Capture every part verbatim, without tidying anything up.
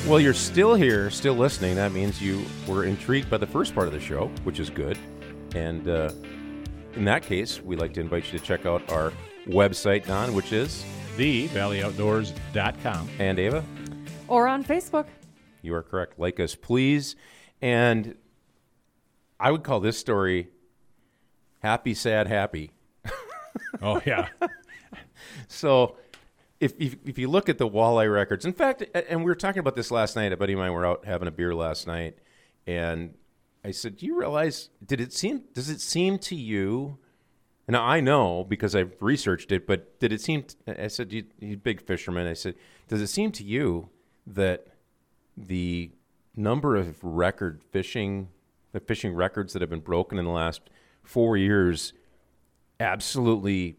Well, you're still here, still listening. That means you were intrigued by the first part of the show, which is good. And uh, in that case, we'd like to invite you to check out our website, Don, which is the valley outdoors dot com. And Ava? Or on Facebook. You are correct. Like us, please. And I would call this story happy, sad, happy. Oh, yeah. So if, if if you look at the walleye records, in fact, and we were talking about this last night, a buddy of mine were out having a beer last night, and I said, do you realize, did it seem, does it seem to you, and I know because I've researched it, but did it seem, to, I said, you, you big fisherman, I said, does it seem to you that the number of record fishing, the fishing records that have been broken in the last four years absolutely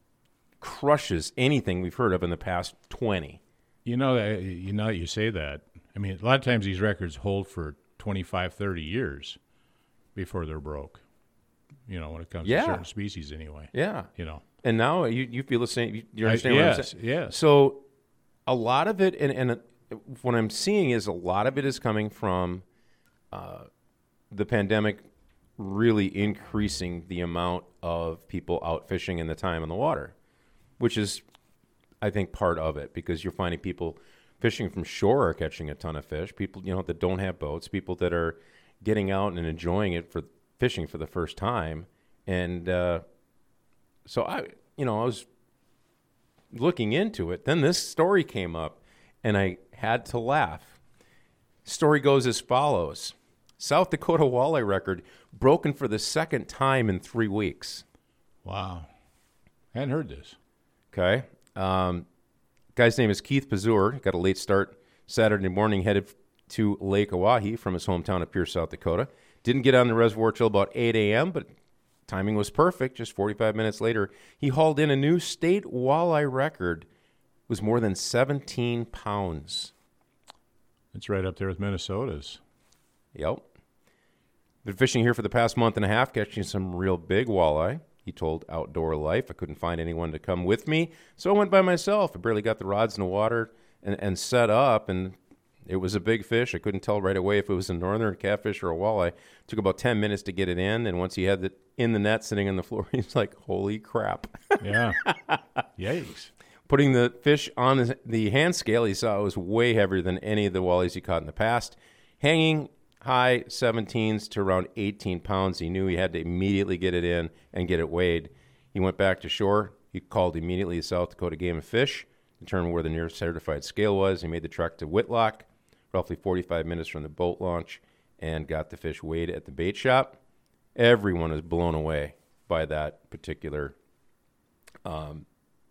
crushes anything we've heard of in the past twenty? You know, that you know, you say that. I mean, a lot of times these records hold for twenty-five, thirty years before they're broke. You know, when it comes yeah. to certain species anyway. Yeah. You know. And now you, you feel the same. You, you understand I, what yes, I'm saying? Yes. So a lot of it, and, and what I'm seeing is a lot of it is coming from uh, the pandemic really increasing the amount of people out fishing and the time in the water, which is, I think, part of it, because you're finding people fishing from shore are catching a ton of fish, people, you know, that don't have boats, people that are getting out and enjoying it for fishing for the first time. And uh, so I, you know, I was looking into it. Then this story came up, and I had to laugh. Story goes as follows. South Dakota walleye record broken for the second time in three weeks. Wow. I hadn't heard this. Okay. Um, guy's name is Keith Pazur. Got a late start Saturday morning, headed to Lake Oahe from his hometown of Pierce, South Dakota. Didn't get on the reservoir till about eight a.m., but timing was perfect. Just forty-five minutes later, he hauled in a new state walleye record. It was more than seventeen pounds. It's right up there with Minnesota's. Yep. Been fishing here for the past month and a half, catching some real big walleye. He told Outdoor Life, I couldn't find anyone to come with me, so I went by myself. I barely got the rods in the water and, and set up, and it was a big fish. I couldn't tell right away if it was a northern catfish or a walleye. It took about ten minutes to get it in, and once he had it in the net sitting on the floor, he's like, holy crap. Yeah. Yikes. Putting the fish on the hand scale, he saw it was way heavier than any of the wallies he caught in the past. Hanging high seventeens to around eighteen pounds. He knew he had to immediately get it in and get it weighed. He went back to shore. He called immediately the South Dakota Game and Fish, determined where the nearest certified scale was. He made the trek to Whitlock, roughly forty-five minutes from the boat launch, and got the fish weighed at the bait shop. Everyone was blown away by that particular um,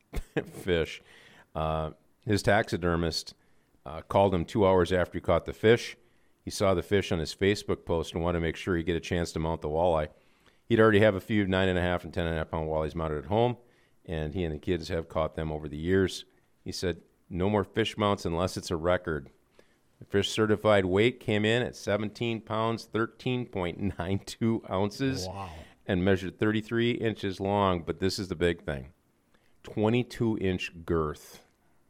fish. Uh, his taxidermist uh, called him two hours after he caught the fish. He saw the fish on his Facebook post and wanted to make sure he get a chance to mount the walleye. He'd already have a few nine and a half and ten and a half pound walleyes mounted at home, and he and the kids have caught them over the years. He said, no more fish mounts unless it's a record. The fish certified weight came in at seventeen pounds, thirteen point nine two ounces, wow, and measured thirty-three inches long. But this is the big thing, twenty-two inch girth.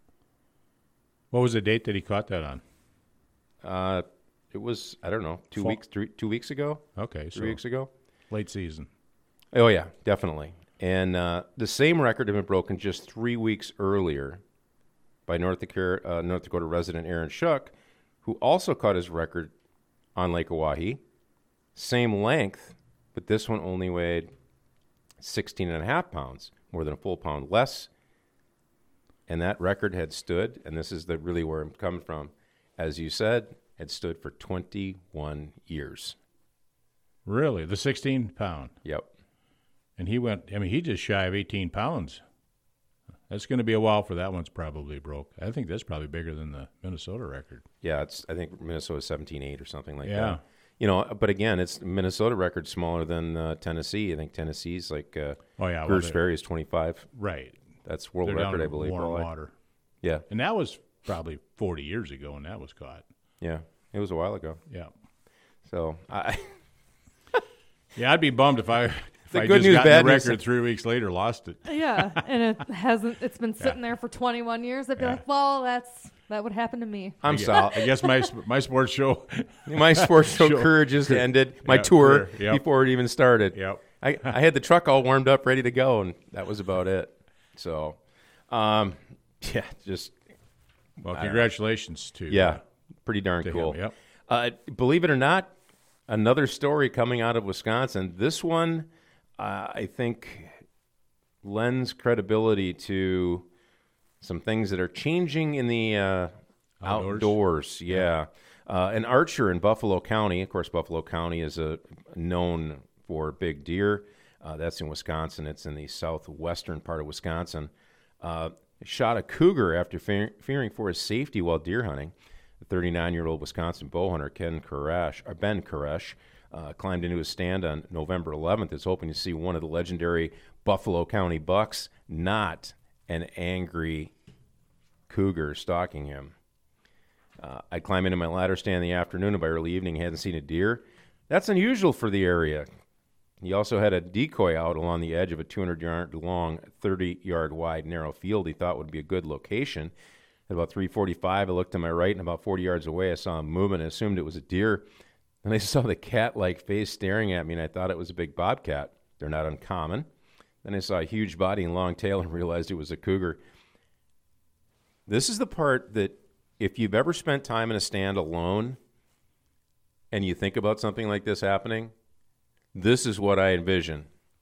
What was the date that he caught that on? Uh, it was, I don't know, two Fall. weeks, three, two weeks ago. Okay, three so weeks ago. late season. Oh yeah, definitely. And uh, the same record had been broken just three weeks earlier by North Dakota, uh, North Dakota resident Aaron Shuck, who also caught his record on Lake Oahe. Same length, but this one only weighed sixteen and a half pounds, more than a full pound less. And that record had stood, and this is the really where I'm coming from, as you said, had stood for twenty-one years. Really? The sixteen pound? Yep. And he went, I mean, he just shy of eighteen pounds. That's going to be a while for that one's probably broke. I think that's probably bigger than the Minnesota record. Yeah, it's. I think Minnesota's seventeen eight or something like yeah. that. You know, but again, it's Minnesota record smaller than uh, Tennessee. I think Tennessee's like uh, oh yeah, Bruce well, Ferry is twenty-five. Right. That's world They're record, down I believe. Warm well, water. Yeah. And that was probably forty years ago when that was caught. Yeah, it was a while ago. Yeah. So I. yeah, I'd be bummed if I if The I good just news, got bad the news. record three weeks later, lost it. Yeah, and it hasn't. It's been sitting there for twenty-one years. I'd be Yeah. like, well, that's That would happen to me. I'm I guess, sorry. I guess my my sports show. My sports show Show. career just ended. My Yeah, tour career, yep. before it even started. Yep. I, I had the truck all warmed up, ready to go, and that was about it. So, um, yeah, just Well, congratulations to yeah, uh, pretty darn to cool. him, yep. Uh, believe it or not, another story coming out of Wisconsin. This one, uh, I think, lends credibility to some things that are changing in the uh, Outdoors? outdoors. Yeah. Uh, an archer in Buffalo County, of course, Buffalo County is a, known for big deer. Uh, that's in Wisconsin. It's in the southwestern part of Wisconsin. Uh, shot a cougar after fear, fearing for his safety while deer hunting. The thirty-nine-year-old Wisconsin bow hunter Ken Koresh, or Ben Koresh, uh, climbed into his stand on November eleventh. Is hoping to see one of the legendary Buffalo County bucks, not an angry cougar stalking him. Uh, I climbed into my ladder stand in the afternoon, and by early evening, he hadn't seen a deer. That's unusual for the area. He also had a decoy out along the edge of a two hundred yard long, thirty yard wide, narrow field he thought would be a good location. At about three forty-five, I looked to my right, and about forty yards away, I saw him moving and assumed it was a deer. Then I saw the cat-like face staring at me, and I thought it was a big bobcat. They're not uncommon. Then I saw a huge body and long tail and realized it was a cougar. This is the part that, if you've ever spent time in a stand alone and you think about something like this happening, this is what I envision.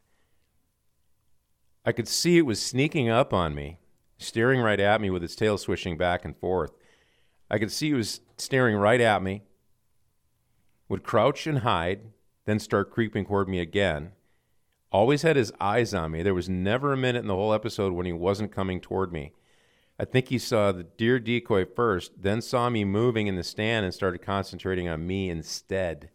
I could see it was sneaking up on me, staring right at me with its tail swishing back and forth. I could see it was staring right at me, would crouch and hide, then start creeping toward me again. Always had his eyes on me. There was never a minute in the whole episode when he wasn't coming toward me. I think he saw the deer decoy first, then saw me moving in the stand and started concentrating on me instead.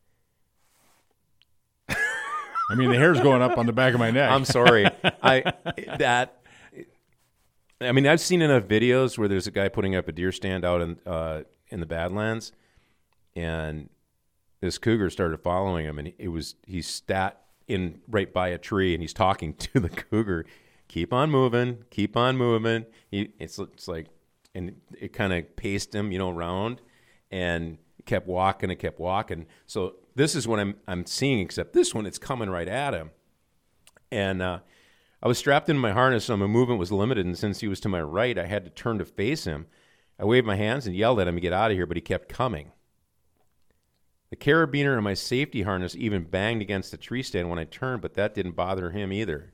I mean, the hair's going up on the back of my neck. I'm sorry. I that. I mean, I've seen enough videos where there's a guy putting up a deer stand out in uh, in the Badlands, and this cougar started following him, and it was he sat in right by a tree, and he's talking to the cougar. Keep on moving, keep on moving. He, it's it's like, and it kind of paced him, you know, around, and kept walking and kept walking. So this is what I'm I'm seeing, except this one, it's coming right at him, and. uh I was strapped in my harness, so my movement was limited, and since he was to my right, I had to turn to face him. I waved my hands and yelled at him to get out of here, but he kept coming. The carabiner in my safety harness even banged against the tree stand when I turned, but that didn't bother him either.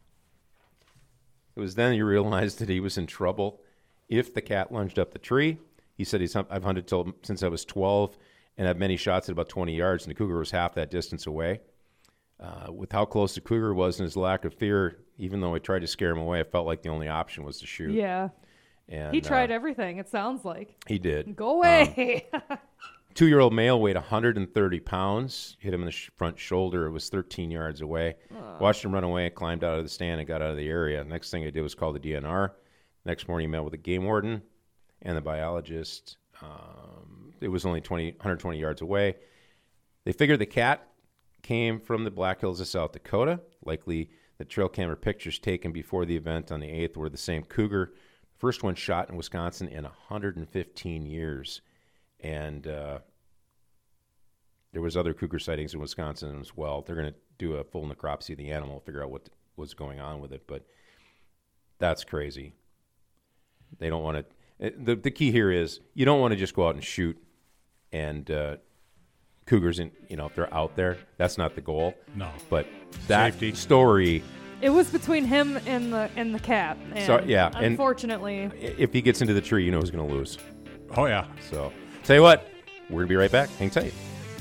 It was then you realized that he was in trouble if the cat lunged up the tree. He said, he's, I've hunted till, since I was twelve, and have many shots at about twenty yards, and the cougar was half that distance away. Uh, with how close the cougar was and his lack of fear, even though I tried to scare him away, I felt like the only option was to shoot. Yeah. And He tried uh, everything, it sounds like. He did. Go away. Um, two-year-old male weighed one hundred thirty pounds, hit him in the sh- front shoulder. It was thirteen yards away. uh. Watched him run away, climbed out of the stand, and got out of the area. Next thing I did was call the D N R. Next morning, met with the game warden and the biologist. Um, it was only twenty, one hundred twenty yards away. They figured the cat came from the Black Hills of South Dakota. Likely the trail camera pictures taken before the event on the eighth were the same cougar. First one shot in Wisconsin in one hundred fifteen years. And uh, there was other cougar sightings in Wisconsin as well. They're going to do a full necropsy of the animal, figure out what was going on with it. But that's crazy. They don't want to. The, the key here is you don't want to just go out and shoot and uh, cougars, in, you know, if they're out there. That's not the goal. No. But that Safety. story, It was between him and the and the cat. And So- yeah, and- Unfortunately. if he gets into the tree, you know who's going to lose. Oh, yeah. So, tell you what, we're going to be right back. Hang tight.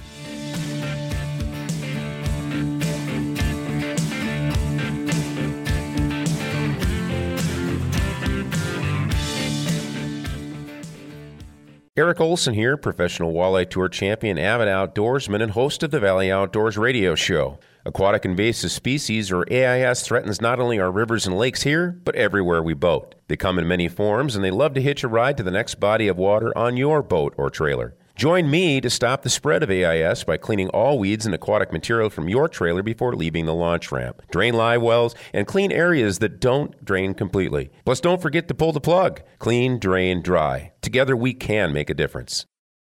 Eric Olson here, professional walleye tour champion, avid outdoorsman, and host of the Valley Outdoors radio show. Aquatic invasive species, or A I S, threatens not only our rivers and lakes here, but everywhere we boat. They come in many forms, and they love to hitch a ride to the next body of water on your boat or trailer. Join me to stop the spread of A I S by cleaning all weeds and aquatic material from your trailer before leaving the launch ramp. Drain live wells and clean areas that don't drain completely. Plus, don't forget to pull the plug. Clean, drain, dry. Together, we can make a difference.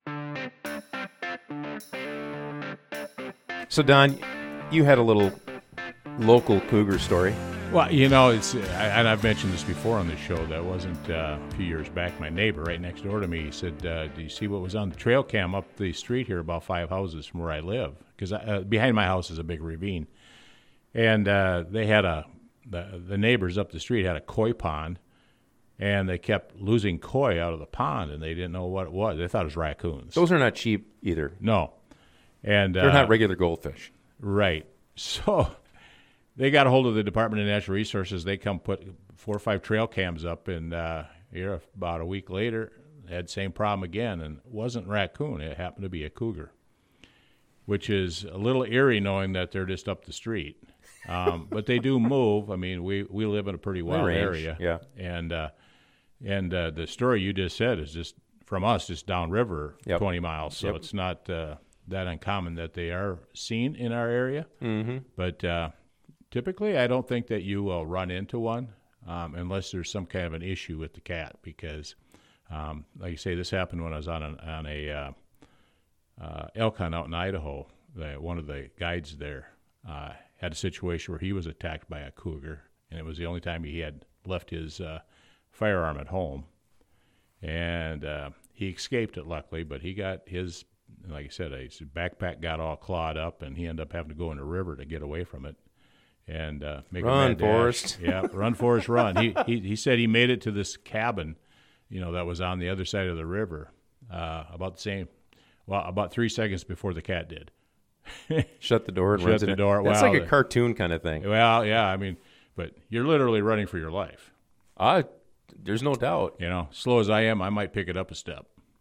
So, Don, you had a little local cougar story. Well, you know, it's and I've mentioned this before on the show. That wasn't uh, a few years back. My neighbor right next door to me, he said, uh, "Do you see what was on the trail cam up the street here, about five houses from where I live? Because uh, behind my house is a big ravine, and uh, they had a the, the neighbors up the street had a koi pond, and they kept losing koi out of the pond, and they didn't know what it was. They thought it was raccoons. Those are not cheap either. No, and They're uh, not regular goldfish. Right. So they got a hold of the Department of Natural Resources. They come put four or five trail cams up, and uh, here about a week later, had same problem again, and it wasn't raccoon. It happened to be a cougar, which is a little eerie knowing that they're just up the street. Um, but they do move. I mean, we, we live in a pretty wild range, area. yeah. And uh, and uh, the story you just said is just from us, just downriver, Yep. twenty miles. So Yep. it's not uh, that uncommon that they are seen in our area. Mm-hmm. But uh, typically, I don't think that you will run into one um, unless there's some kind of an issue with the cat. Because, um, like you say, this happened when I was on an, on a uh, uh, elk hunt out in Idaho. The, one of the guides there uh, had a situation where he was attacked by a cougar, and it was the only time he had left his uh, firearm at home. And uh, he escaped it, luckily, but he got his, like I said, his backpack got all clawed up, and he ended up having to go in the river to get away from it. And uh, make a Run, mad dash. Forrest. Yeah, run, Forrest, run. He, he he said he made it to this cabin, you know, that was on the other side of the river, uh, about the same, well, about three seconds before the cat did. Shut the door and Shut runs the in. door. That's Wow. like a cartoon kind of thing. Well, yeah, I mean, but you're literally running for your life. Uh, there's no doubt. You know, slow as I am, I might pick it up a step.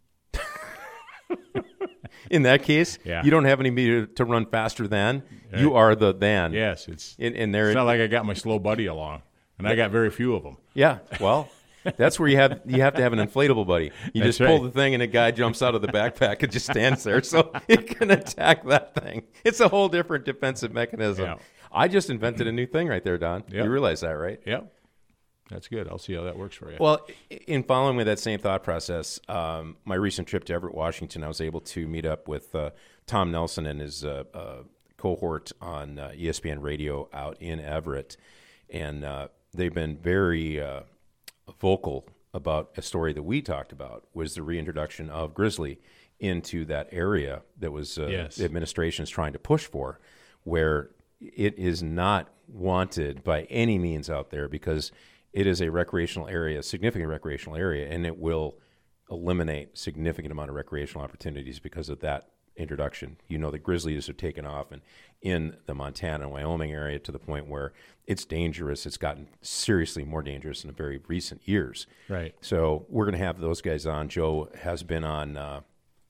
In that case, Yeah. you don't have any meter to run faster than. You are the than. Yes, it's In, in there, it's not like I got my slow buddy along, and I got very few of them. yeah. Well, that's where you have you have to have an inflatable buddy. You That's just pull right. the thing, and a guy jumps out of the backpack and just stands there, so it can attack that thing. It's a whole different defensive mechanism. Yeah. I just invented a new thing right there, Don. Yeah. You realize that, right? Yep, that's good. I'll see how that works for you. Well, i- in following with that same thought process, um, my recent trip to Everett, Washington, I was able to meet up with uh, Tom Nelson and his uh, uh, cohort on uh, E S P N Radio out in Everett, and uh, they've been very uh, vocal about a story that we talked about, was the reintroduction of grizzly into that area that was uh, Yes. the administration is trying to push for, where it is not wanted by any means out there because it is a recreational area, a significant recreational area, and it will eliminate significant amount of recreational opportunities because of that introduction. You know, the grizzlies have taken off and in the Montana and Wyoming area to the point where it's dangerous. It's gotten seriously more dangerous in the very recent years. Right. So we're going to have those guys on. Joe has been on uh,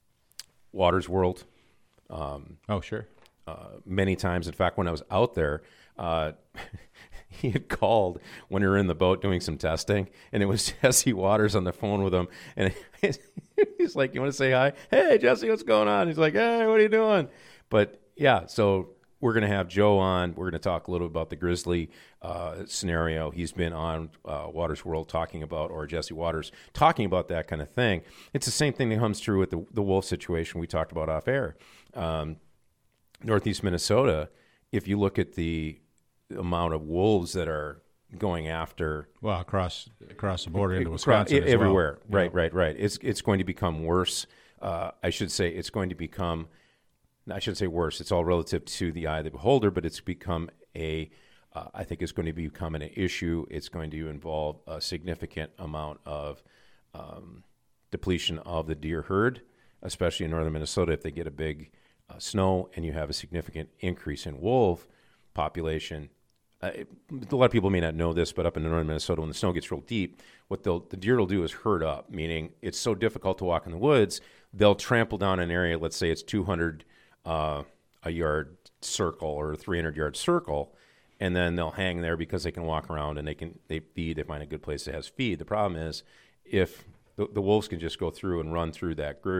Waters World Oh, sure. uh, many times. In fact, when I was out there, uh, he had called when we were in the boat doing some testing, and it was Jesse Waters on the phone with him. And he's like, "You want to say hi? Hey, Jesse, what's going on?" He's like, "Hey, what are you doing?" But yeah, so we're going to have Joe on. We're going to talk a little about the grizzly uh, scenario. He's been on uh, Waters World talking about, or Jesse Waters talking about that kind of thing. It's the same thing that comes true with the, the wolf situation we talked about off air. Um, Northeast Minnesota, if you look at the amount of wolves that are going after Well, across across the border into across- Wisconsin, as well. everywhere, Yeah. right, right, right. It's it's going to become worse. Uh, I should say it's going to become. I should say worse. It's all relative to the eye of the beholder, but it's become a. Uh, I think it's going to become an issue. It's going to involve a significant amount of um, depletion of the deer herd, especially in northern Minnesota. If they get a big uh, snow and you have a significant increase in wolf population. Uh, it, a lot of people may not know this, but up in northern Minnesota, when the snow gets real deep, what they'll, the deer will do is herd up, meaning it's so difficult to walk in the woods, they'll trample down an area, let's say it's two hundred uh, a yard circle or a three hundred yard circle, and then they'll hang there because they can walk around and they can they feed, they find a good place that has feed. The problem is if the, the wolves can just go through and run through that group,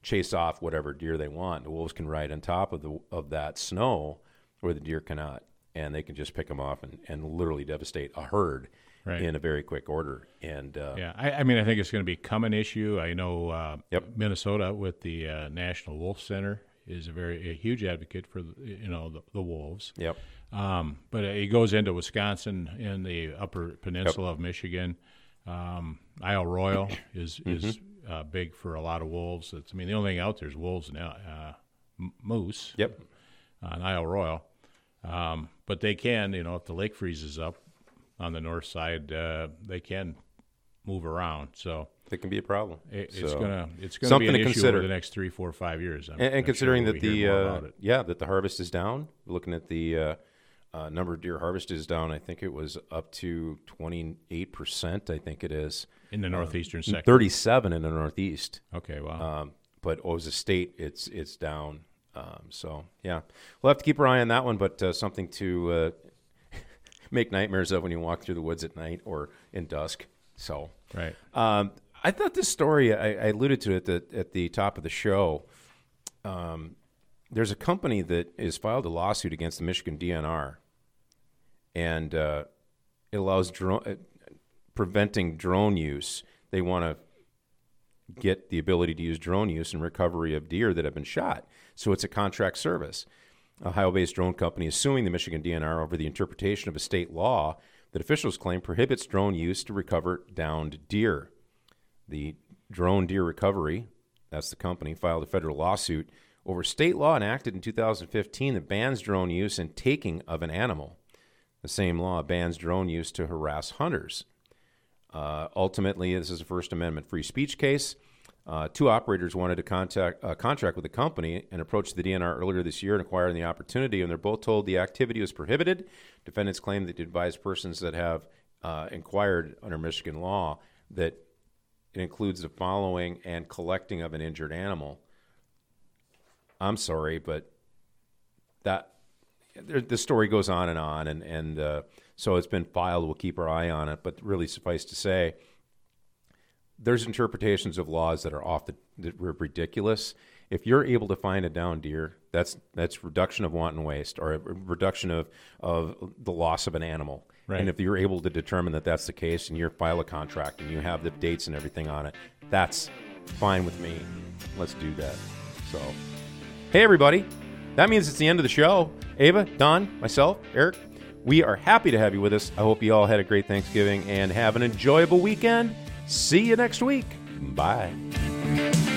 chase off whatever deer they want. The wolves can ride on top of the of that snow where the deer cannot, and they can just pick them off and, and literally devastate a herd Right. in a very quick order. And uh, Yeah, I, I mean, I think it's going to become an issue. I know uh, Yep. Minnesota with the uh, National Wolf Center is a very a huge advocate for the, you know the, the wolves. yep, Um, but it goes into Wisconsin and the Upper Peninsula of Michigan. Um, Isle Royal is Mm-hmm. is uh, big for a lot of wolves. It's, I mean, the only thing out there is wolves now, uh, m- moose yep, on Isle Royal. Um, but they can, you know, if the lake freezes up on the north side, uh, they can move around. So that can be a problem. it, it's So, gonna it's gonna something be to an issue consider. over the next three, four, five years. I'm, And, and I'm considering sure that we'll the hear more uh, about it. yeah that the harvest is down, looking at the uh, uh, number of deer harvested is down. I think it was up to twenty-eight percent. I think it is in the northeastern sector. thirty-seven in the Northeast. Okay, wow. Um, but as a state, it's it's down. Um, so yeah, we'll have to keep our eye on that one. But uh, something to uh, make nightmares of when you walk through the woods at night or in dusk. So right. um, I thought this story, I, I alluded to it at the, at the top of the show. Um, there's a company that has filed a lawsuit against the Michigan D N R, and uh, it allows drone, uh, preventing drone use. They want to get the ability to use drone use and recovery of deer that have been shot. So it's a contract service. A Ohio-based drone company is suing the Michigan D N R over the interpretation of a state law that officials claim prohibits drone use to recover downed deer. The Drone Deer Recovery, that's the company, filed a federal lawsuit over state law enacted in two thousand fifteen that bans drone use and taking of an animal. The same law bans drone use to harass hunters. Uh, ultimately, this is a First Amendment free speech case. Uh, two operators wanted to contact, uh, contract with the company and approached the D N R earlier this year and acquired the opportunity, and they're both told the activity was prohibited. Defendants claim that the advised persons that have uh, inquired under Michigan law that it includes the following and collecting of an injured animal. I'm sorry, but that the story goes on and on, and, and uh, so it's been filed. We'll keep our eye on it, but really suffice to say, there's interpretations of laws that are off the that are ridiculous. If you're able to find a down deer, that's that's reduction of wanton waste or a reduction of, of the loss of an animal. Right. And if you're able to determine that that's the case and you file a contract and you have the dates and everything on it, that's fine with me. Let's do that. So, hey, everybody. That means it's the end of the show. Ava, Don, myself, Eric, we are happy to have you with us. I hope you all had a great Thanksgiving and have an enjoyable weekend. See you next week. Bye.